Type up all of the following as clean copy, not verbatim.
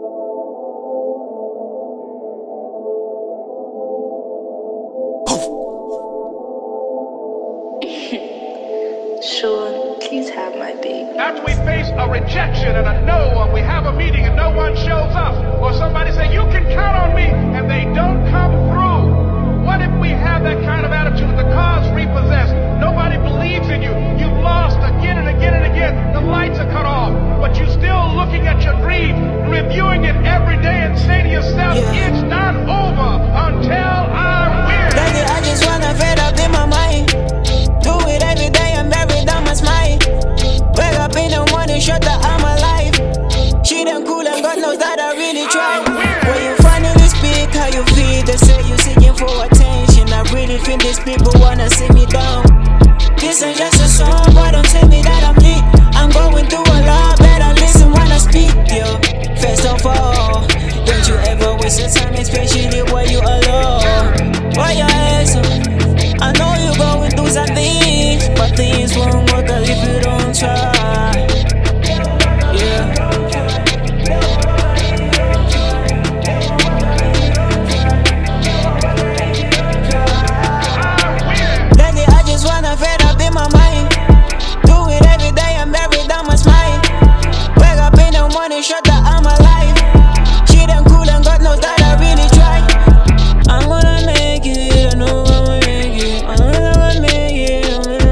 Sean, please have my beat. After we face a rejection and a no, and we have a meeting and no one shows up, or somebody say, you can count on me, and they don't come through. What if we have that kind of attitude? The car's repossessed. Nobody believes in you. You've lost again and again and again. The lights are cut off, but you're still looking at your dream, reviewing it every day and saying to yourself, it's not over until I win. Lately, I just wanna fed up in my mind. Do it every day, I'm every time I smile. Wake up in the morning, shut the I'm alive. She done cool and God knows that I really try. When you finally speak how you feel, they say you seeking for attention. I really feel these people wanna see me down. This ain't just a song, but don't tell me that I'm lit. I'm going through a lot, better listen when I speak, yo. First of all, don't you ever waste your time, especially when you alone. Why your ass up? I know you're going through some things, but things won't work out if you don't try. Yeah. Lately I just wanna fed up in my mind. Do it every day, I'm every time I smile. Wake up in the morning, shut the I'm alive. She done cool and God knows that I really try. I'm gonna make it, I know I'm gonna make it. I'm gonna make it.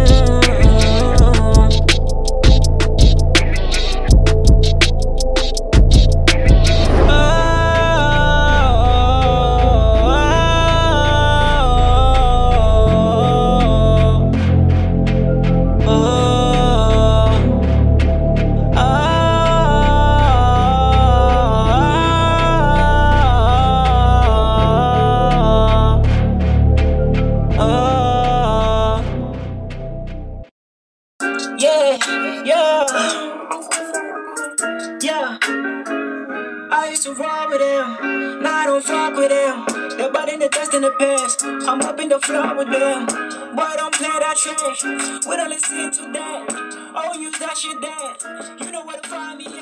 Yeah. I used to roll with them, now I don't fuck with them. They're bad in the test in the past, I'm up in the floor with them. Boy, don't play that trash, we don't listen to that. Oh, use that shit there, you know where to find me.